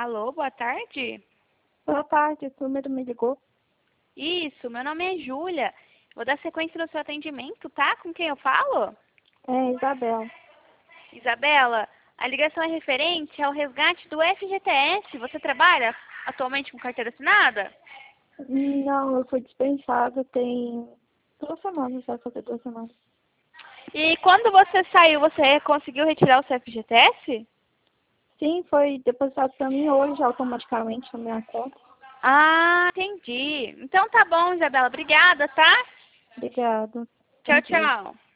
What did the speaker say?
Alô, boa tarde. Boa tarde, esse número me ligou. Isso, meu nome é Júlia. Vou dar sequência no seu atendimento, tá? Com quem eu falo? É, Isabela. Isabela, a ligação é referente ao resgate do FGTS. Você trabalha atualmente com carteira assinada? Não, eu fui dispensada tem 2 semanas, vai fazer 2 semanas. E quando você saiu, você conseguiu retirar o seu FGTS? Sim, foi depositado para mim hoje automaticamente na minha conta. Ah, entendi. Então tá bom, Isabela. Obrigada, tá? Obrigada. Bom Tchau, dia. tchau.